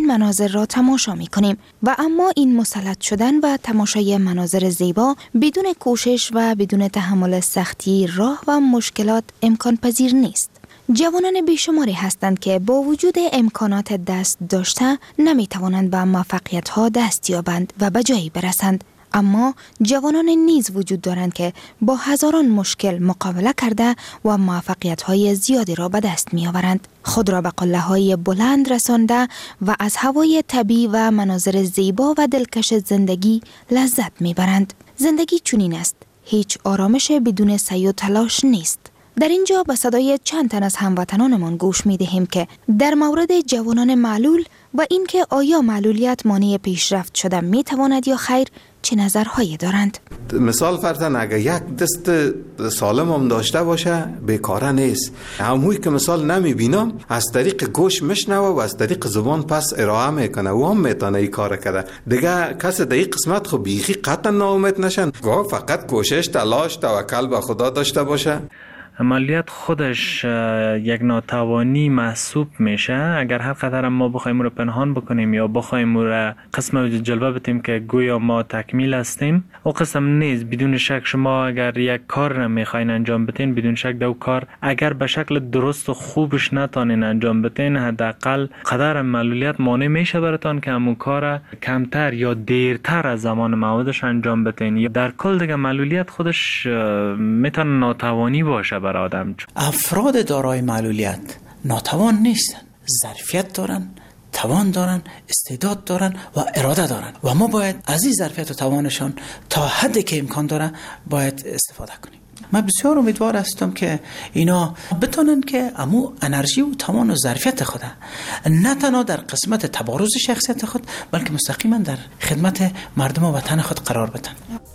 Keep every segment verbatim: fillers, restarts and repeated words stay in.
مناظر را تماشا می کنیم و اما این مسلط شدن و تماشای مناظر زیبا بدون کوشش و بدون تحمل سختی راه و مشکلات امکان پذیر نیست. جوانان بیشماری هستند که با وجود امکانات دست داشته نمی توانند به موفقیت ها دست یابند و به جایی برسند. اما جوانان نیز وجود دارند که با هزاران مشکل مقابله کرده و موفقیت های زیادی را به دست می آورند. خود را به قله های بلند رسانده و از هوای طبیعی و مناظر زیبا و دلکش زندگی لذت می برند. زندگی چنین است. هیچ آرامش بدون سعی و تلاش نیست. در اینجا به صدای چند تن از هموطنانمان گوش می دهیم که در مورد جوانان معلول و اینکه آیا معلولیت مانع پیشرفت شده می تواند یا خیر چه نظرهایی دارند. مثال فرضاً اگر یک دست سالم هم داشته باشه بیکاره نیست. هموی که مثال نمی بینم از طریق گوش میشنوه و از طریق زبان پس ارائه میکنه و هم میتونه این کار کرده. دیگه کسی در این قسمت خب بیخی قطعا ناامید نشن. فقط کوشش، تلاش، توکل به خدا داشته باشه. معلولیت خودش یک ناتوانی محسوب میشه. اگر هر قدر ما بخوایم رو پنهان بکنیم یا بخوایم رو قسم جلوه بتیم که گویا ما تکمیل هستیم، او قسم نیست. بدون شک شما اگر یک کار رو میخواین انجام بتین، بدون شک دو کار اگر به شکل درست و خوبش نتونین انجام بتین، حداقل قدر معلولیت مانع میشه براتون که همون کار کمتر یا دیرتر از زمان موعودش انجام بتین. یا در کل دیگه معلولیت خودش میتونه ناتوانی باشه. آدم. افراد دارای معلولیت ناتوان نیستن، ظرفیت دارن، توان دارن، استعداد دارن و اراده دارن و ما باید از این ظرفیت و توانشان تا حدی که امکان داره باید استفاده کنیم. من بسیار امیدوار هستم که اینا بتونن که امو انرژی و توان و ظرفیت خود نه تنها در قسمت تبارز شخصیت خود بلکه مستقیما در خدمت مردم و وطن خود قرار بدن.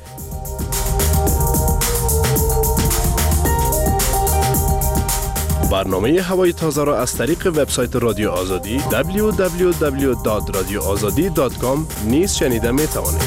برنامه هوای تازه را از طریق وبسایت رادیو آزادی دبلیو دبلیو دبلیو دات رادیو آزادی دات کام نیز شنیده می توانید.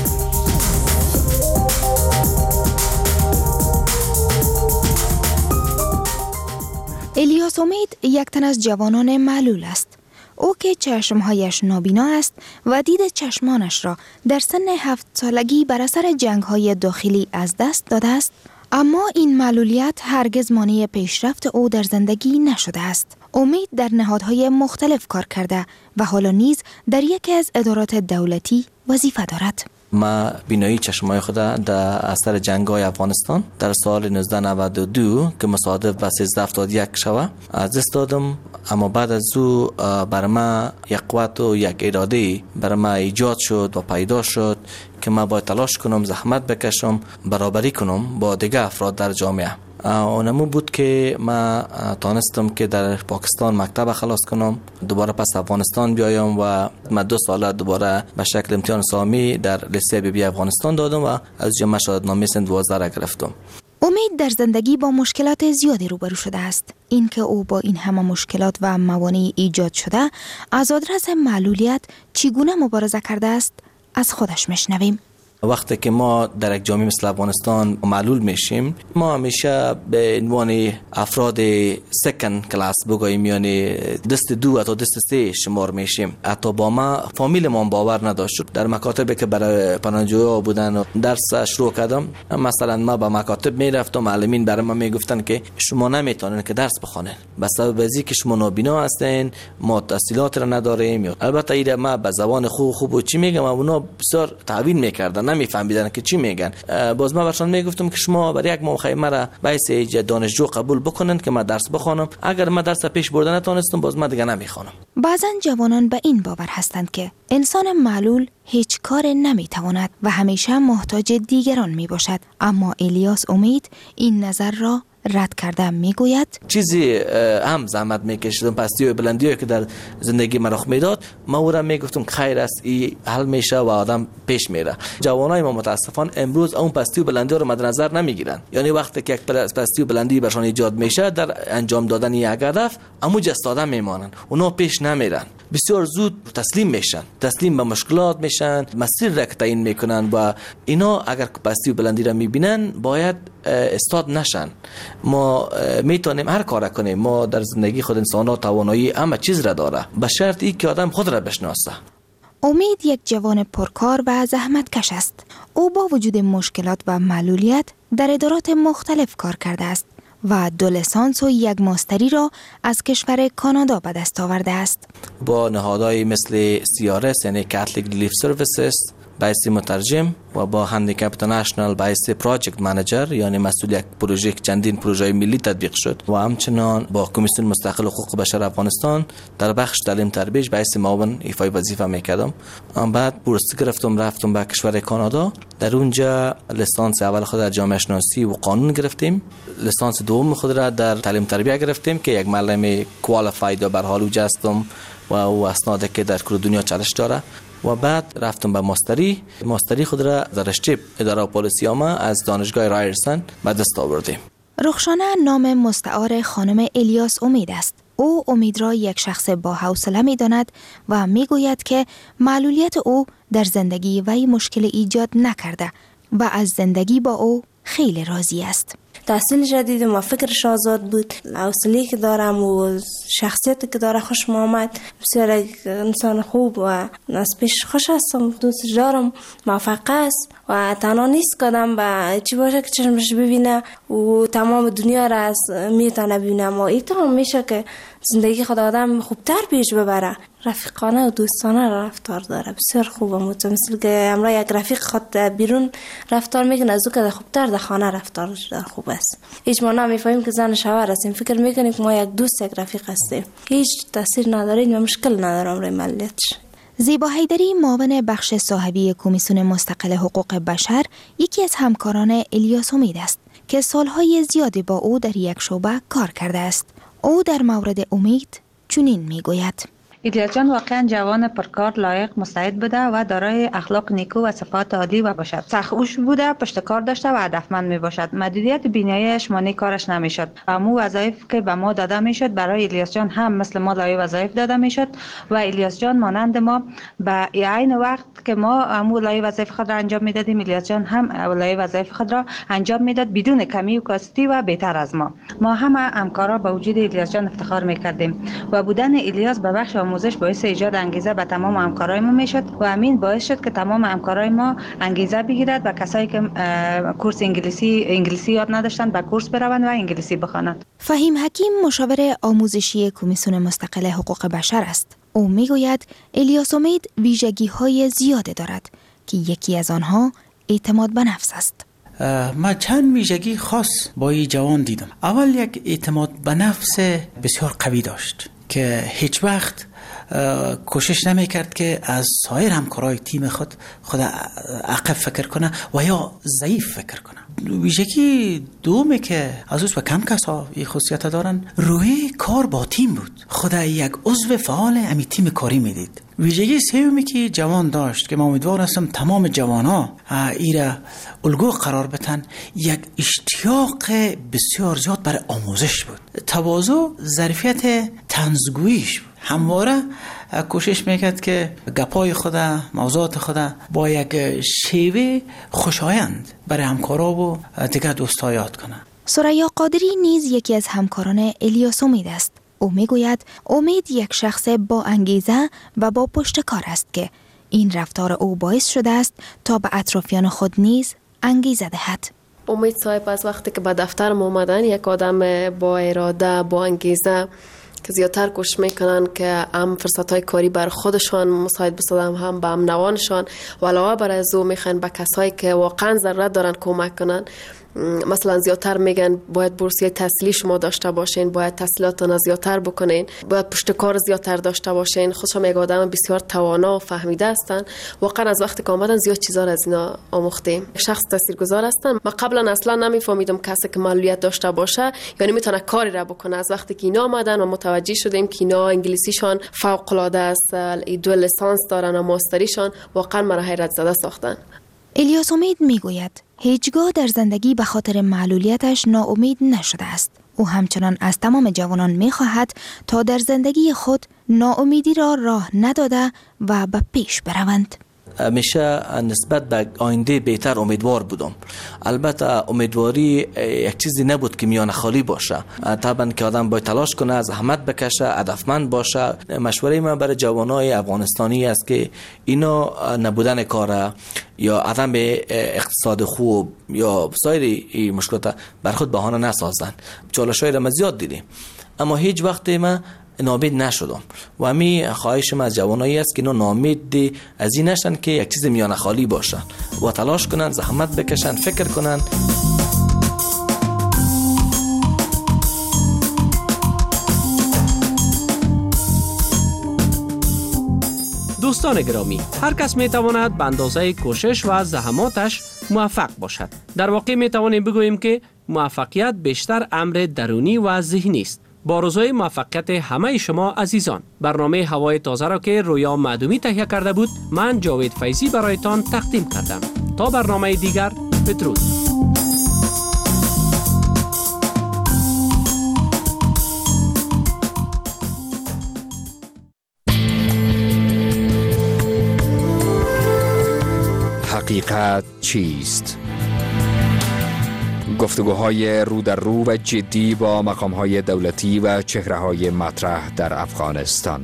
الیاس امید یک تن از جوانان معلول است. او که چشمهایش نابینا است و دید چشمانش را در سن هفت سالگی بر اثر جنگ‌های داخلی از دست داده است، اما این معلولیت هرگز مانع پیشرفت او در زندگی نشده است. امید در نهادهای مختلف کار کرده و حالا نیز در یکی از ادارات دولتی وظیفه دارد. ما بینایی چشمای خود در اثر جنگ‌های افغانستان در سال نوزده نود و دو که مصادف به سیزده هفتاد و یک شوه از دست دادم، اما بعد از او بر ما یک قوت و یک اراده بر ما ایجاد شد و پیدا شد که ما باید تلاش کنم، زحمت بکشم، برابری کنم با دیگه افراد در جامعه. اونمو بود که ما تانستم که در پاکستان مکتب خلاص کنم، دوباره پس افغانستان بیایم و ما دو سال دوباره به شکل امتحان سامی در لیسه بی بی افغانستان دادم و از جمع شهادتنامه سن دوازده را گرفتم. امید در زندگی با مشکلات زیادی روبرو شده است. اینکه او با این همه مشکلات و موانع ایجاد شده از آدرس معلولیت چگونه مبارزه کرده است از خودش میشنویم. وقتی که ما در یک جامعه مثل افغانستان معلول میشیم، ما همیشه به عنوان افراد سکن کلاس بگوییم، یعنی دست دو تا دست سه شمار میشیم. حتی با ما فامیل ما باور نداشت. در مکاتبی که برای پناهجویان بودن و درس شروع کردم، مثلا ما به مکاتب میرفتم، معلمین برای ما میگفتن که شما نمیتونین که درس بخونین به سبب ازی که شما نابینا هستین، ما تحصیلات را نداریم. البته ایده ما به زبان خوب خوب چی میگم، اونا بسیار تعویل میکردن، نمیفهمیدن که چی میگن. باز ما برشان میگفتم که شما برای یک ماه مرا به حیث دانشجو قبول بکنن که ما درس بخونم، اگر ما درس پیش بردن نتونستم باز ما دیگه نمیخونم. بعضن جوانان به این باور هستند که انسان معلول هیچ کار نمیتواند و همیشه محتاج دیگران میباشد، اما الیاس امید این نظر را رد کرده. میگوید چیزی هم زحمت میکشیدم، پستی و بلندی که در زندگی من رخ میداد، ما او را میگفتم خیر است، این حل میشه و آدم پیش میره. جوانای ما متاسفانه امروز اون پستی و بلندی رو مد نظر نمیگیرن. یعنی وقتی که یک پستی و بلندی برشان ایجاد میشه در انجام دادن یک هدف، امو جستاده میمانن، اونا پیش نمیرن، بسیار زود تسلیم میشن، تسلیم به مشکلات میشن، مسیر را تعیین میکنن و اینا اگر پستی و بلندی را میبینن باید استاد نشن. ما میتونیم هر کار کنیم، ما در زندگی خود انسان ها توانایی همه چیز را داره، به شرط ای که آدم خود را بشناسه. امید یک جوان پرکار و زحمتکش است. او با وجود مشکلات و معلولیت در ادارات مختلف کار کرده است و دو لیسانس و یک ماستری را از کشور کانادا به دست آورده است. با نهادهای مثل سی آر اس یعنی Catholic Relief Services بایست مترجم و با هندیکپ اینترنشنال بایست پروژکت منیجر یعنی مسئول یک پروژه چندین پروژه ملی تطبیق شد و همچنان با کمیسیون مستقل حقوق بشر افغانستان در بخش تعلیم تربیت بایست معاون ایفای وظیفه میکردم. بعد بورس گرفتم رفتم به کشور کانادا. در اونجا لیسانس اول خود در جامعه شناسی و قانون گرفتیم. لیسانس دوم خود را در تعلیم تربیت گرفتیم که یک معلم کوالیفاید و بر حال اوج هستم و او اسنادی که در کل دنیا چالش داره. و بعد رفتم به ماستری. ماستری خود را در رشته اداره پالیسی عامه از دانشگاه رایرسن به دست آوردیم. رخشانه نام مستعار خانم الیاس امید است. او امید را یک شخص با حوصله می داند و می گوید که معلولیت او در زندگی وی مشکل ایجاد نکرده و از زندگی با او خیلی راضی است. تحصیل جدیدم و فکرش آزاد بود. حوصله‌ای که دارم و شخصیتی که داره خوش آمد. بسیار انسان خوب و از پیش خوش هستم. دوستش دارم. موفق است و تنها نیست کدام به چی باشه که چشمش ببینه و تمام دنیا را از میتونه ببینه. ما ایتون میشه که زندگی خود آدم خوبتر پیش ببره. رفیقانه و دوستانه رفتار داره. بسیار خوبه. مثل که امروز یک رفیق خود بیرون رفتار میکنه از او که خوبتر در خانه رفتار خوب است. هیچ ما نمیفهمیم که زن شوهر هستیم. فکر میکنیم که ما یک دوست یک رفیق هستیم. هیچ تاثیر نداره و مشکل ندارم روی ملیتش. زیبا حیدری معاون بخش صاحبی کمیسیون مستقل حقوق بشر یکی از همکاران الیاس امید است که سالهای زیادی با او در یک شعبه کار کرده است. او در مورد امید چنین میگوید: الیاس جان واقعا جوان پرکار، لایق، مستعد بوده و دارای اخلاق نیکو و صفات عالی و باشد. سخت بوده، پشت کار داشته و هدفمند می باشد. محدودیت بیناییش مانع کارش نمیشد. و مو وظایف که به ما داده میشد برای الیاس جان هم مثل ما لایق وظایف داده میشد و الیاس جان مانند ما به عین وقت که ما مو لایق وظایف خود را انجام میدادیم، الیاس جان هم لایق وظایف خود را انجام میداد بدون کمی و کاستی و بهتر از ما. ما همه همکارا به وجود الیاس جان افتخار میکردیم و بودن الیاس به بخش آموزش باعث ایجاد انگیزه به تمام همکارای ما میشد و همین باعث شد که تمام همکارای ما انگیزه بگیرد و کسایی که کورس انگلیسی انگلیسی یاد نداشتند به کورس بروند و انگلیسی بخوانند. فهیم حکیم مشاور آموزشی کمیسیون مستقل حقوق بشر است. او میگوید الیاس امید ویژگی‌های زیاده دارد که یکی از آنها اعتماد به نفس است. ما چند ویژگی خاص با این جوان دیدم. اول یک اعتماد به نفس بسیار قوی داشت که هیچ وقت کوشش نمی کرد که از سایر همکارای تیم خود خود عقب فکر کنه و یا ضعیف فکر کنه. ویژگی دومی که از اوست و کم کسا این خصوصیت دارن، روی کار با تیم بود. خود یک عضو فعال امی تیم کاری میدید. ویژگی سومی که جوان داشت که ما امیدوار هستم تمام جوانها ایره الگو قرار بدن، یک اشتیاق بسیار زیاد برای آموزش بود. تواضع، ظرفیت طنزگوییش بود. همواره کوشش میکرد که گپای خدا، موضوعات خدا با یک شیوه خوشایند برای همکارا و دیگر دوستا یاد کنه. ثریا قادری نیز یکی از همکاران الیاس امید است. او میگوید امید یک شخص با انگیزه و با پشتکار است که این رفتار او باعث شده است تا به اطرافیان خود نیز انگیزه دهد. امید صاحب از وقتی که به دفترم اومدن یک آدم با اراده، با انگیزه که زیادتر کوشش میکنن که هم فرصت‌های کاری بر خودشان مساعد بسازن، هم به هم نوانشان و علاوه بر از او میخوان به کسایی که واقعا ضرورت دارن کمک کنن. مثلا زیادتر میگن باید بورسیه تحصیلی شما داشته باشین، باید تحصیلاتتون زیادتر بکنین، باید پشت کار زیادتر داشته باشین. خودشون یک آدم بسیار توانا و فهمیده هستن. واقعا از وقتی که آمدن زیاد چیزا از اینا آموختیم. شخص تاثیرگذار هستن. ما قبلا اصلا نمیفهمیدم کسی که معلولیت داشته باشه یعنی میتونه کاری را بکنه. از وقتی که اینا آمدن و متوجه شدیم که اینا انگلیسیشان فوق العاده است، دو لیسانس دارن و ماستریشان، واقعا مرا حیرت زده ساختن. الیاس امید میگوید هیچگاه در زندگی به خاطر معلولیتش ناامید نشده است. او همچنان از تمام جوانان میخواهد تا در زندگی خود ناامیدی را راه نداده و به پیش بروند. میشه نسبت به آینده بهتر امیدوار بودم. البته امیدواری یک چیزی نبود که میان خالی باشه. طبعا که آدم باید تلاش کنه، زحمت بکشه، هدفمند باشه. مشوره من برای جوانای افغانستانی است که اینا نبودن کار یا عدم اقتصاد خوب یا سایر مشکلات بر خود بهانه نسازن. چالش‌های را زیاد دیدیم اما هیچ وقت من ناامید نشدم و همین خواهشم از جوانایی است که اینا ناامید از این نشن که یک چیز میان خالی باشه و تلاش کنن، زحمت بکشن، فکر کنن. دوستان گرامی، هر کس می تواند به اندازه کوشش و زحماتش موفق باشد. در واقع می توانیم بگوییم که موفقیت بیشتر امر درونی و ذهنی است. با آرزوی موفقیت همه شما عزیزان، برنامه هوای تازه را که رویا معدومی تهیه کرده بود، من جاوید فیضی برایتان تقدیم کردم. تا برنامه دیگر، بدرود. حقیقت چیست؟ گفتگوهای رو در رو و جدی با مقامهای دولتی و چهره‌های مطرح در افغانستان.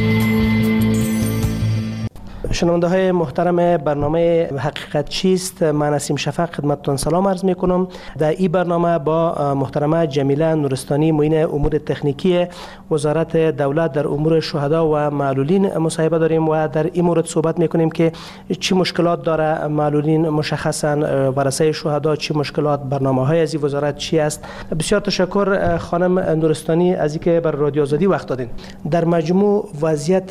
شنونده های محترم برنامه حقیقت چیست، من نسیم شفق خدمتتون سلام عرض می کنم. در این برنامه با محترمه جمیله نورستانی معین امور تکنیکی وزارت دولت در امور شهدا و معلولین مصاحبه داریم و در این مورد صحبت می کنیم که چی مشکلات داره معلولین، مشخصا ورثه شهدا چی مشکلات، برنامه های از این وزارت چی است. بسیار تشکر خانم نورستانی از اینکه بر رادیو آزادی وقت دادین. در مجموع وضعیت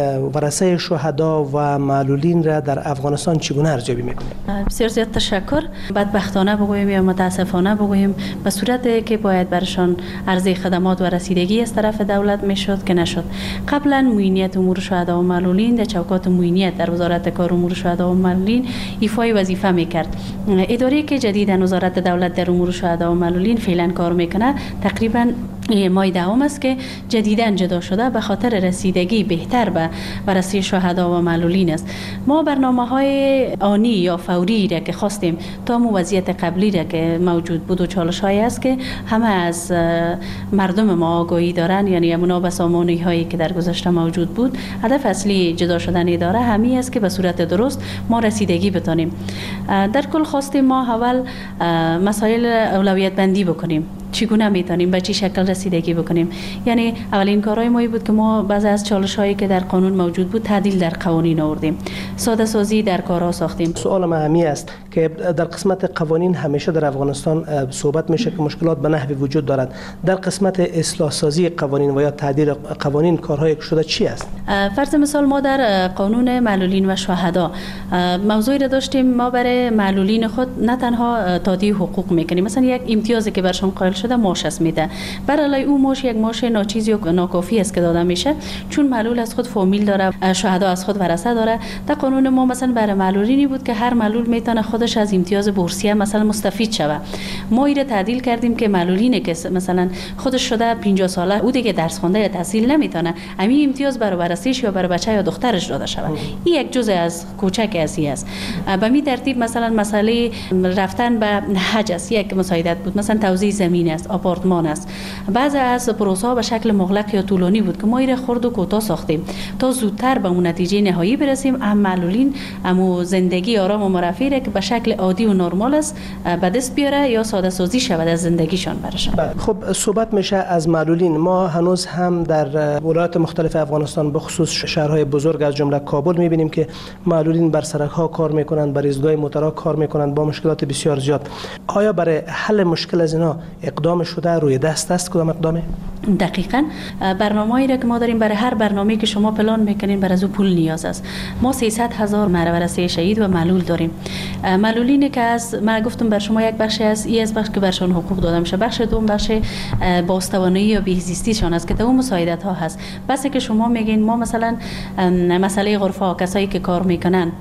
ورثه شهدا و معلولین را در افغانستان چگونه ارزیابی میکنید؟ بسیار زیاد تشکر. بدبختانه بگوییم یا متاسفانه بگوییم به صورتی که باید برشان عرضه خدمات و رسیدگی از طرف دولت میشد که نشد. قبلا معینیت امور شهدا و معلولین در چوکات معینیت در وزارت کار امور شهدا و معلولین ایفای وظیفه میکرد. اداره که جدیدا وزارت دولت در امور شهدا و معلولین فعلا کار میکنه تقریبا ماه دهم است که جدیداً جدا شده به خاطر رسیدگی بهتر به ورثه شهدا و معلولین است. ما برنامه‌های آنی یا فوری را که خواستیم تا وضعیت قبلی را که موجود بود و چالش‌هایی است که همه از مردم ما آگاهی دارن، یعنی همونا بسامانی هایی که در گذشته موجود بود، هدف اصلی جدا شدن اداره همین است که به صورت درست ما رسیدگی بتونیم. در کل خواستیم ما اول مسائل اولویت بندی بکنیم، چگونه میتونیم به چه شکل رسیدگی بکنیم. یعنی اولین کارهای ما بود که ما بعضی از چالش‌هایی که در قانون موجود بود تعدیل در قوانین آوردیم، ساده سازی در کارها ساختیم. سوال مهمی است که در قسمت قوانین همیشه در افغانستان صحبت میشه که مشکلات به نحوی وجود دارد. در قسمت اصلاح سازی قوانین و یا تعدیل قوانین کارهای شده چی است؟ فرض مثال ما در قانون معلولین و شهدا موضوعی را داشتیم، ما برای معلولین خود نه تنها تادیه حقوق میکنیم، مثلا یک امتیازی که برشون قائل شده ماش است میده، برای او ماش یک ماش ناچیزی و ناکافی است که داده میشه، چون معلول از خود فامیل داره، شهدا از خود ورثه داره. در قانون ما مثلا برای معلولینی بود که هر معلول میتونه خودش از امتیاز بورسیه مثلا مستفید شوه. ما این تعدیل کردیم که معلولینی که مثلا خودش شده پنجاه ساله او دیگه درس خوانده یا تحصیل نمیتونه، همین امتیاز برای ورثه‌اش یا برای بچه یا دخترش داده شوه. این یک جزء از کوچک ازی است. به می ترتیب مثلا مسئله رفتن به حج است، یک مساعدت بود، مثلا توزیع زمین است، آپارتمان است. بعضی از پروسه‌ها به شکل مغلق یا طولانی بود که ما این خرد و کوتاه ساختیم تا زودتر به اون نتیجه نهایی برسیم. هم معلولین هم زندگی آرام و مرفه که به شکل عادی و نرمال است به دست بیاره یا ساده سازی شود از زندگیشان برشان. خب صحبت میشه از معلولین. ما هنوز هم در ولایات مختلف افغانستان به خصوص شهرهای بزرگ از جمله کابل میبینیم که معلولین بر سرک‌ها کار میکنند، بر ایستگاه موتورها کار میکنند با مشکلات بسیار زیاد. آیا برای حل مشکل از اینا اقدام شده، روی دست است؟ کدام اقدامه؟ دقیقاً برنامه‌ای را که ما داریم، برای هر برنامه‌ای که شما پلان میکنین بر از او پول نیاز است. ما سیصد هزار ورثه شهید و معلول داریم. معلولینی که از ما گفتم بر شما یک بخش از این از بخش که برشان حقوق داده میشه، بخش دوم بخش باستوانایی یا بهزیستیشان است که تو مساعدت ها هست. بس که شما میگین ما مثلا مسئله غرفه ها، کسایی که کار میکنن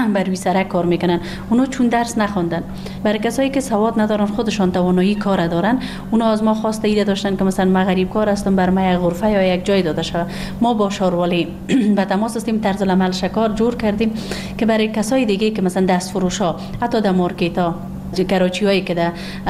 بر روی سرک کار میکنن. اونا چون درس نخوندن. برای کسایی که سواد ندارن خودشان توانایی کار دارن، اونا از ما خواسته ایده داشتن که مثلا ما غریب کار هستم بر ما یک غرفه یا یک جای داده شود. ما با شاروالی و تماس هستیم طرز العمل شکار جور کردیم که برای کسای دیگه که مثلا دست فروش ها، حتی در مارکت ها، کراچی هایی که در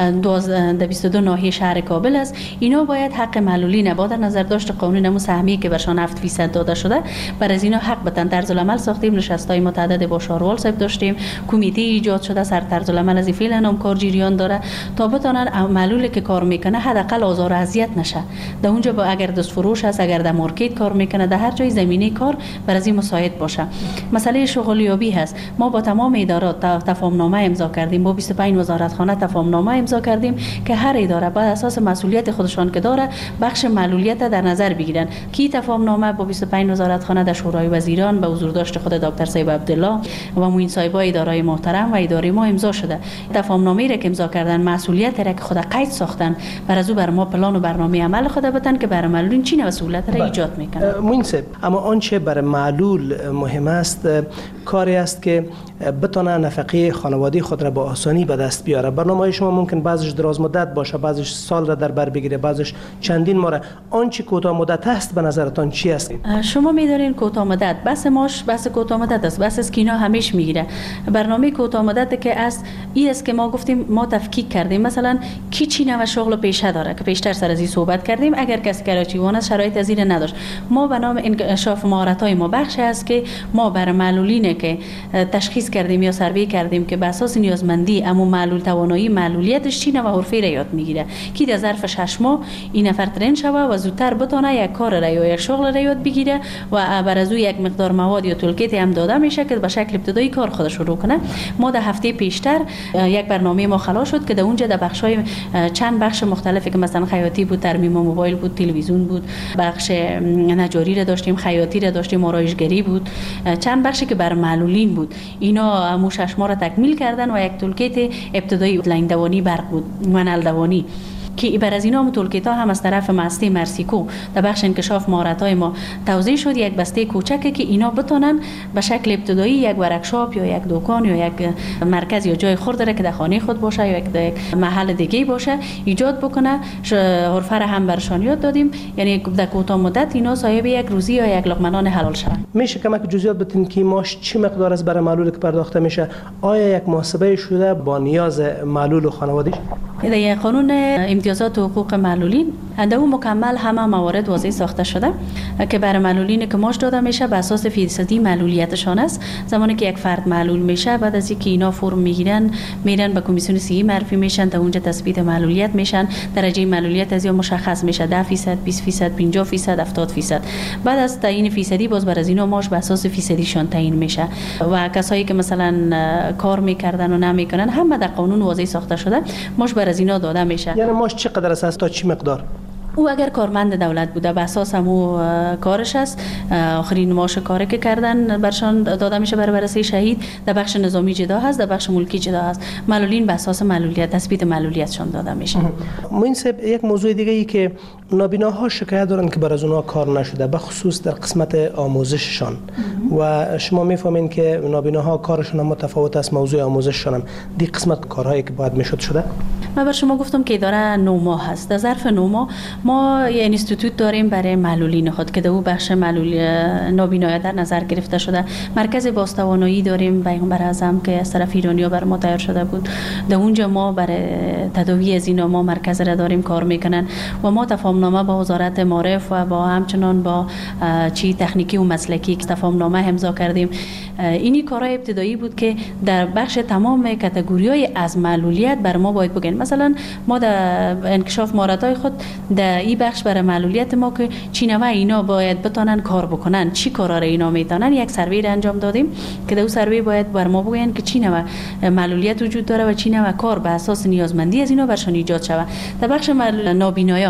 بیست و دو ناحیه شهر کابل است، اینا باید حق معلولین با در نظر داشت قانون نمو سهمی که برشان هفت فیصد داده شده، بر از اینا حق بتن. طرز العمل ساختیم، نشستای متعدد با شاروال صاحب داشتیم، کمیته ایجاد شده سر طرز العمل از فعلا هم کار جریان داره تا بتونن معلولی که کار میکنه حداقل آزار و اذیت نشه. در اونجا با اگر دست فروش است، اگر در مارکت کار میکنه، در هر جای زمینه کار بر از این مساعد باشه. مسئله شغلیابی هست، ما با تمام ادارات تفاهم نامه امضا کردیم، با بیست و پنج وزارتخانه تفاهم نامه امضا کردیم که هر اداره بر اساس مسئولیت خودشان که داره بخش معلولیت در نظر بگیرن. کی تفاهم نامه با بیست و پنج وزارتخانه در شورای وزیران به حضور داشت خود دکتر صاحب عبدالله و معین صاحبای اداره محترم و اداره ما امضا شده. تفاهم نامه را که امضا کردن، مسئولیت را که خود قید ساختن، بر از او بر ما پلان و برنامه عمل خود بدن که برای معلولین چی نوع سهولت را ایجاد میکنه. معین صاحب، اما آنچه برای معلول مهم است کاری است که بتونه نفقه خانواده خود را با آسانی به دست بیاره. برنامه شما ممکن بعضش دراز مدت باشه، بعضش سال را در بر بگیره، بعضش چندین ماه. آنچه کوتاه مدت است به نظرتان چی است؟ شما می‌دارین کوتاه مدت بس ماش بس کوتاه مدت است، بس از کینا همیش میگیره. برنامه کوتاه مدت که است این است که ما گفتیم ما تفکیک کردیم، مثلا کی چی نوع شغل پیشه داره که پیشتر سر از این صحبت کردیم. اگر کسی کراچیوان است شرایط از این نداشت، ما به نام انکشاف مهارت‌های ما بخش است که ما بر معلولینه که تشخیص کردیم یا سروی کردیم که به اساس نیازمندی اما معلول توانایی معلولیتش چی نوع حرفه را یاد میگیره، کی در ظرف شش ماه این نفر ترین شوه و زودتر بتونه یک کار را یا یک شغل را یاد بگیره و بر از او یک مقدار مواد یا تولکیت هم داده میشه که به شکل ابتدایی کار خودش شروع کنه. ما در هفته پیشتر یک برنامه ما خلاص شد که در اونجا در بخشای چند بخش مختلفی که مثلا خیاطی بود، ترمیم موبایل بود، تلویزیون بود، بخش نجاری را داشتیم، خیاطی را داشتیم، آرایشگری بود، چند بخشی که بر معلولین بود. اینا مو شش ماه را تکمیل کردن و یک تولکیت ابتدایی لاین دوانی برق بود، منل دوانی که بر از اینا هم تولکیت ها هم از طرف مسته مرسیکو در بخش انکشاف مهارت‌های ما توزیع شد. یک بسته کوچکه که اینا بتونن به شکل ابتدایی یک ورکشاپ یا یک دکان یا یک مرکز یا جای خرد را که در خانه خود باشه یا یک محل دیگه باشه ایجاد بکنه. حرفه را هم برشان یاد دادیم، یعنی در کوتاه مدت اینا صاحب یک روزی یا یک لقمه نان حلال شوند. میشه کمک جزئیات بدین که ماش چی مقدار از برای معلول که پرداخته میشه؟ آیا یک محاسبه شده با نیاز معلول و خانواده‌اش؟ در قانون امتیازات و حقوق معلولین در اون مکمل همه موارد واضح ساخته شده که برای معلولین که ماش داده میشه به اساس فیصدی معلولیتشان است. زمانی که یک فرد معلول میشه، بعد از اینکه اینا فرم میگیرن میرن به کمیسیون صحی معرفی میشن، تا اونجا تثبیت معلولیت میشن. درجه معلولیت از یا مشخص میشه ده درصد، بیست درصد، پنجاه درصد، هفتاد درصد. بعد از تعیین فیصدی باز بر از اینا ماش به اساس فیصدیشان تعیین میشه و کسایی که مثلا کار میکردن و نمیکنن همه در قانون واضح ساخته شده ماش بر از اینا داده میشه. یعنی ماش چقدر است تا چی مقدار؟ او اگر کارمند دولت بوده به اساس همو کارش است، آخرین معاش کاری که کردن برشان داده میشه برای بررسی شهید. در بخش نظامی جدا هست، در بخش ملکی جدا هست. معلولین به اساس معلولیت تثبیت معلولیتشان داده میشه. معین صاحب، یک موضوع دیگه ای که نابیناها شکایت دارن که بر از اونها کار نشده، به خصوص در قسمت آموزششان و شما میفهمین که نابیناها کارشون متفاوت است، موضوع آموزششان هم دی قسمت کارهایی که باید میشد شده. من بر شما گفتم که اداره نه ماه هست. در ظرف نه ماه ما یه اینستیتوت داریم برای معلولین خود که در او بخش معلول نابینایی در نظر گرفته شده. مرکز بازتوانایی داریم پیغمبر اعظم که از طرف ایرانی‌ها بر ما تیار شده بود. در اونجا ما برای تداوی از اینا ما مرکز را داریم کار میکنن و ما تفاهم نامه با وزارت معارف و با همچنان با چی تکنیکی و مسلکی تفاهم نامه امضا کردیم. اینی کارهای ابتدایی بود که در بخش تمام کاتگوری‌های از معلولیت بر ما باید بگن. مثلا ما در انکشاف مهارت‌های خود در این بخش برای معلولیت ما که چی نوع اینا باید بتونن کار بکنن، چی کارا را اینا میتونن، یک سروی را انجام دادیم که در اون سروی باید بر ما بگن که چی نوع معلولیت وجود داره و چی نوع کار به اساس نیازمندی از اینا برشان ایجاد شود. در بخش نابینایا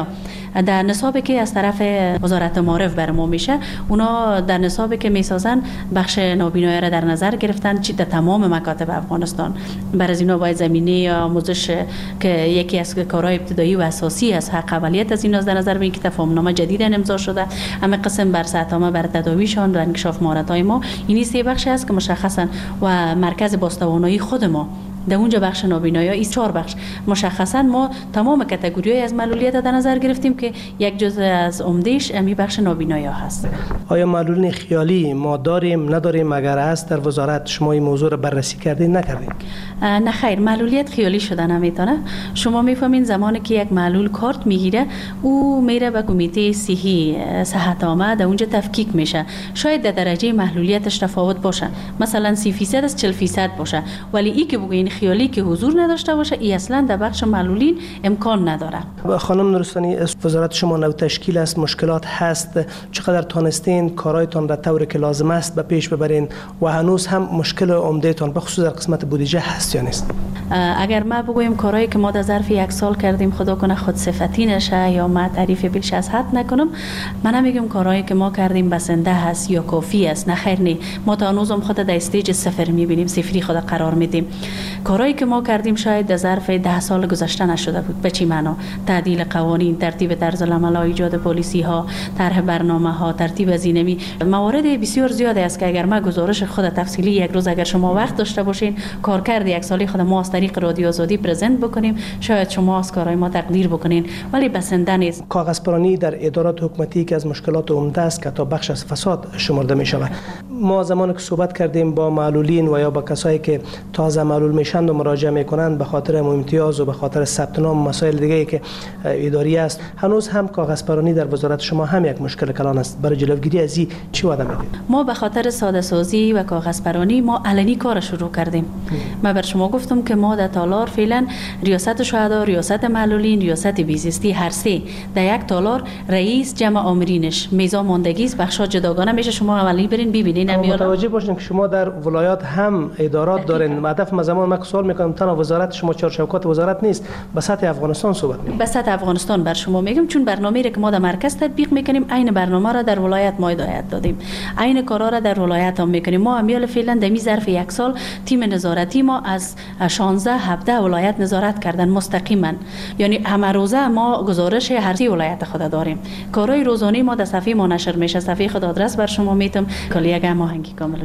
در نصابی که از طرف وزارت معارف بر ما میشه، اونا در نصابی که میسازن بخش نابینایی را در نظر گرفتن چی در تمام مکاتب افغانستان. بر از اینا باید زمینه آموزش که یکی از کارهای ابتدایی و اساسی از حق اولیت از اینا در نظر بگیریم که تفاهمنامه جدید امضا شده، اما قسم بر سطح بر تداویشان و انکشاف مهارت‌های ما. این سه بخش است که مشخصا و مرکز باستوانایی خود ما در اونجا بخش نابینایی این چهار بخش مشخصا ما تمام کاتگوری‌های از معلولیت در نظر گرفتیم که یک جزء از عمدهش امی بخش نابینایی هست. آیا معلولین خیالی ما داریم نداریم؟ اگر هست در وزارت شما این موضوع رو بررسی کردین نکردین؟ نه خیر، معلولیت خیالی شده نمیتونه. شما میفهمین زمانی که یک معلول کارت میگیره او میره به کمیته صحی صحت عامه، در اونجا تفکیک میشه. شاید در درجه معلولیتش تفاوت باشه، مثلا سی درصد از چهل درصد باشه، ولی ای که بگوین خیالی که حضور نداشته باشه ای اصلا در بخش معلولین امکان نداره. خانم نورستانی، وزارت شما نو تشکیل است، مشکلات هست، چقدر تانستین کارایتان را طوری که لازم است به پیش ببرین و هنوز هم مشکل عمده تان به خصوص در قسمت بودجه هست یا نیست؟ اگر ما بگویم کارهایی که ما در ظرف یک سال کردیم خدا کنه خود صفتی نشه یا ما تعریف بیش از حد نکنم، من نمیگم کارهایی که ما کردیم بسنده هست یا کافی است، نه خیر نه. ما تا هنوز هم خود در استیج صفر میبینیم، صفری خود قرار میدیم. کارهایی که ما کردیم شاید در ظرف ده سال گذشته نشده بود. به چی معنا؟ تعدیل قوانین، ترتیب طرز العمل، ایجاد پالیسی ها، طرح برنامه ها، ترتیب هزینه‌ای، موارد بسیار زیاده است که اگر ما گزارش خود تفصیلی یک روز اگر شما وقت داشته باشین کارکرد یک سالی خود ما از طریق رادیو آزادی پرزنت بکنیم، شاید شما از کارهای ما تقدیر بکنین، ولی بسنده نیست. کاغذپرانی در ادارات حکومتی که از مشکلات عمده است که تا بخش از فساد شمرده می شود. ما زمانی که صحبت کردیم با معلولین و یا با کسایی که تازه معلول میشن و مراجعه میکنند به خاطر امتیاز و به خاطر ثبت نام مسائل دیگه که اداری است، هنوز هم کاغذپرانی در وزارت شما هم یک مشکل کلان است. برای جلوگیری از این چی وعده میدید؟ ما به خاطر ساده سازی و کاغذپرانی ما علنی کار شروع کردیم. ما بر شما گفتم که ما در تالار فعلا ریاست شهدا، ریاست معلولین، ریاست بیزیستی هر سه در یک تالار رئیس جمع آمرینش میزان ماندگی است، بخشا جداگانه میشه. شما اولی برین ببینین. متوجه باشین که شما در ولایات هم ادارات دارین. هدف ما زمان ما سوال میکنم تنها وزارت شما چهار چوکات وزارت نیست، به سطح افغانستان صحبت میکنیم. به سطح افغانستان بر شما میگم، چون برنامه‌ای که ما در مرکز تطبیق میکنیم عین برنامه را در ولایت ما هدایت دادیم، عین کارا را در ولایت هم میکنیم. ما امیال فعلا در می ظرف یک سال تیم نظارتی ما از شانزده هفده ولایت نظارت کردن مستقیما، یعنی همه روزه ما گزارش هر سی ولایت خود داریم. کارهای روزانه ما در صفحه ما نشر میشه، صفحه خود آدرس بر شما میتم کلیه هماهنگی کامل